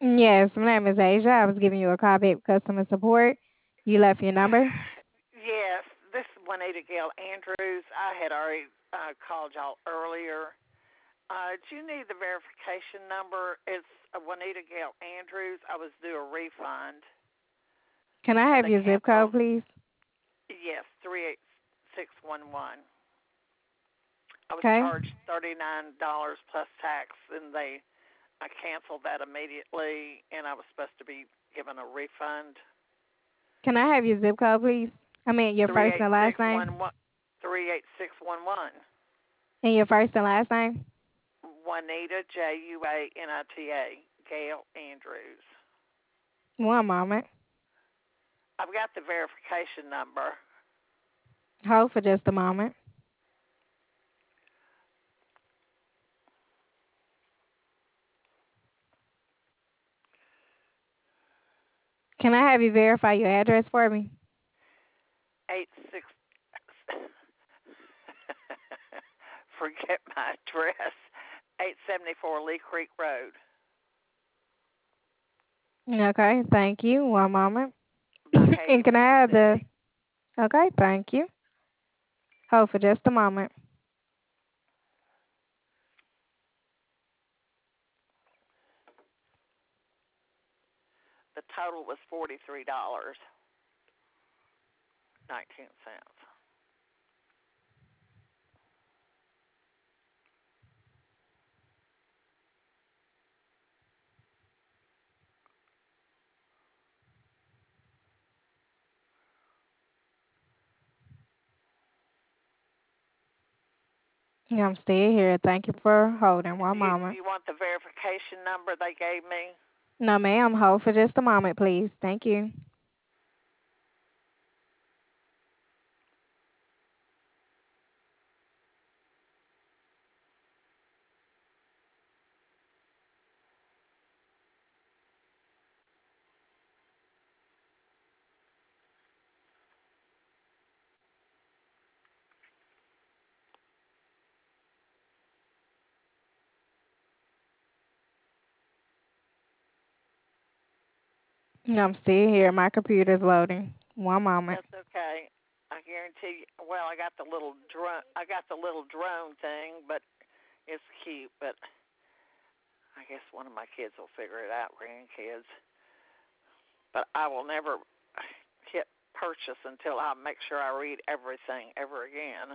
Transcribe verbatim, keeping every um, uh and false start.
Yes, my name is Asia. I was giving you a call back with customer support. You left your number. Yes, this is Juanita Gale Andrews. I had already uh, called y'all earlier. Uh, do you need the verification number? It's uh, Juanita Gale Andrews. I was due a refund, Can I and have they your zip code, canceled. please? Yes, three eight six one one. I was Okay. charged thirty nine dollars plus tax, and they I canceled that immediately, and I was supposed to be given a refund. Can I have your zip code, please? I mean, your Three first eight and six last name? one one. Three eight six one one. And your first and last name? Juanita J U A N I T A Gail Andrews. One moment. I've got the verification number. Hold for just a moment. Can I have you verify your address for me? Eight six. Forget my address. Eight seventy four Lee Creek Road, Okay, thank you. One moment. And Buckhaven, can I have the... Mississippi. Okay, thank you. Hold for just a moment. The total was forty three dollars nineteen cents. I'm still here. Thank you for holding. One You moment. you want the verification number they gave me? No, ma'am. Hold for just a moment, please. Thank you. I'm still here. My computer's loading. One moment. That's okay. I guarantee you. Well, I got the little drone. I got the little drone thing, but it's cute. But I guess one of my kids will figure it out. Grandkids. But I will never hit purchase until I make sure I read everything ever again.